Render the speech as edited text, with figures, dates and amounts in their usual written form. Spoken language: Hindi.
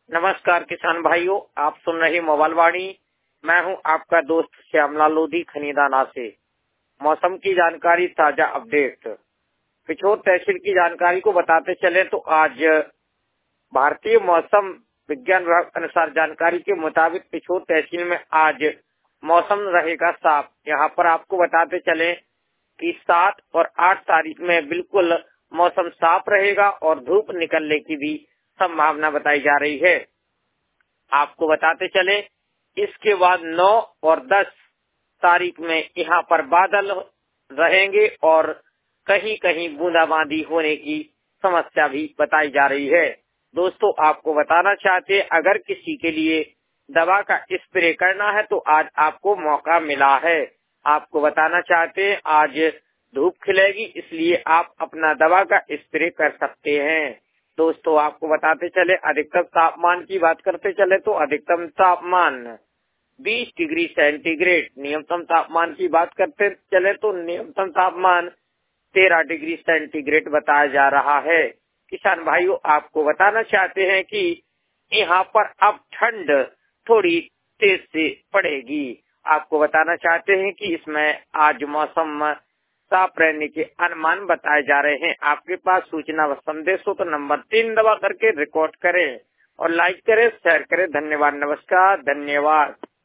नमस्कार किसान भाइयों, आप सुन रहे मोबाइल वाणी। मैं हूं आपका दोस्त श्यामलाल लोधी खनीदाना से। मौसम की जानकारी, ताजा अपडेट। पिछोर तहसील की जानकारी को बताते चले तो आज भारतीय मौसम विज्ञान विभाग अनुसार जानकारी के मुताबिक पिछोर तहसील में आज मौसम रहेगा साफ। यहाँ पर आपको बताते चले कि 7 और 8 तारीख में बिल्कुल मौसम साफ रहेगा और धूप निकलने की भी संभावना बताई जा रही है। आपको बताते चले इसके बाद 9 और 10 तारीख में यहाँ पर बादल रहेंगे और कहीं कहीं बूंदाबांदी होने की समस्या भी बताई जा रही है। दोस्तों, आपको बताना चाहते हैं, अगर किसी के लिए दवा का स्प्रे करना है तो आज आपको मौका मिला है। आपको बताना चाहते हैं, आज धूप खिलेगी, इसलिए आप अपना दवा का स्प्रे कर सकते हैं। दोस्तों, आपको बताते चले अधिकतम तापमान की बात करते चले तो अधिकतम तापमान 20 डिग्री सेंटीग्रेड, न्यूनतम तापमान की बात करते चले तो न्यूनतम तापमान 13 डिग्री सेंटीग्रेड बताया जा रहा है। किसान भाइयों, आपको बताना चाहते हैं कि यहाँ पर अब ठंड थोड़ी तेज से पड़ेगी। आपको बताना चाहते हैं कि इसमें आज मौसम साफ रहने के अनुमान बताए जा रहे हैं। आपके पास सूचना व संदेश हो तो नंबर 3 दबा करके रिकॉर्ड करें और लाइक करें, शेयर करें। धन्यवाद, नमस्कार, धन्यवाद।